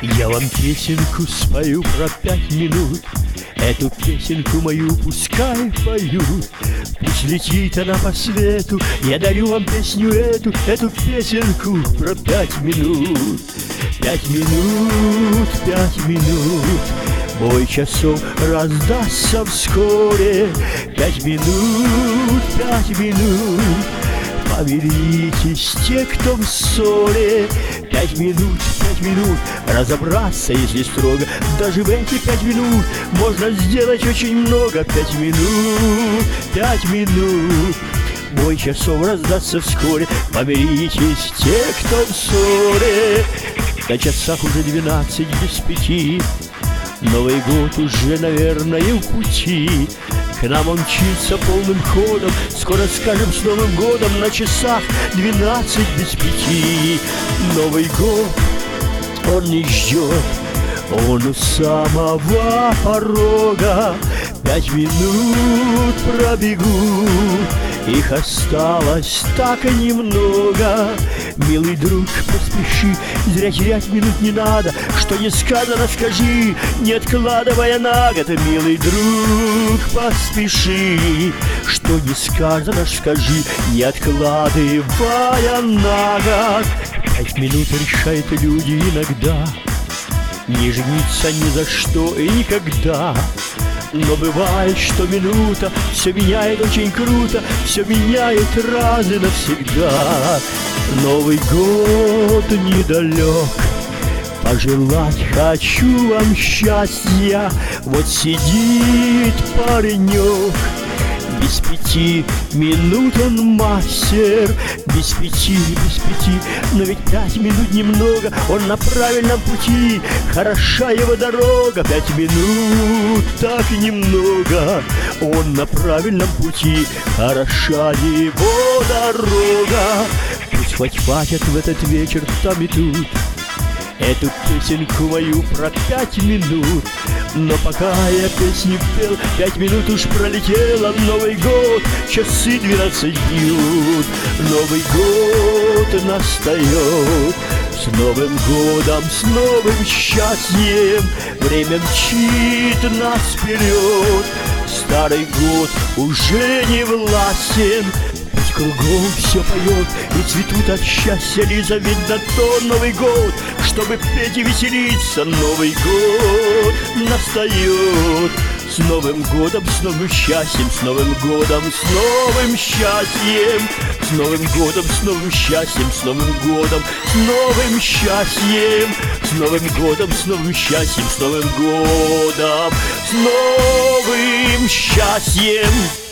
Я вам песенку спою про 5 минут. Эту песенку мою пускай поют. Пусть летит она по свету. Я дарю вам песню эту песенку про 5 минут. 5 минут, 5 минут. Бой часов раздастся вскоре. 5 минут, 5 минут. Помиритесь те, кто в ссоре. 5 минут, 5 минут. Разобраться, если строго. Даже в эти 5 минут можно сделать очень много. 5 минут, 5 минут. Бой часов раздастся вскоре. Помиритесь те, кто в ссоре. На часах уже 12 без 5. Новый год уже, наверное, в пути. К нам он мчится полным ходом. Скоро скажем с Новым годом. На часах 12 без 5. Новый год, он не ждет. Он у самого порога. 5 минут пробегут. Их осталось так немного. Милый друг, поспеши, зря терять минут не надо. Что не сказано, скажи, не откладывая на год. Милый друг, поспеши, что не сказано, скажи, не откладывая на год. 5 минут решают люди иногда не жениться ни за что и никогда. Но бывает, что минута все меняет очень круто, все меняет раз и навсегда. Новый год недалек, пожелать хочу вам счастья. Вот сидит паренек, без 5 минут он мастер. Без 5, без 5, но ведь 5 минут немного. Он на правильном пути, хороша его дорога. 5 минут так немного. Он на правильном пути, хороша его дорога. Пусть хоть хватит в этот вечер там и тут эту песенку мою про 5 минут. Но пока я песню пел, 5 минут уж пролетело. Новый год, часы 12 бьют. Новый год настает. С Новым годом, с новым счастьем. Время мчит нас вперед. Старый год уже не властен. Пусть кругом все поет и цветут от счастья лица. Видно, то Новый год, чтобы петь и веселиться. Новый год настает. С Новым годом, с новым счастьем. С Новым годом, с новым счастьем. С Новым годом, с новым счастьем. С Новым годом, с новым счастьем. С Новым годом, с новым счастьем. С Новым годом, с новым счастьем.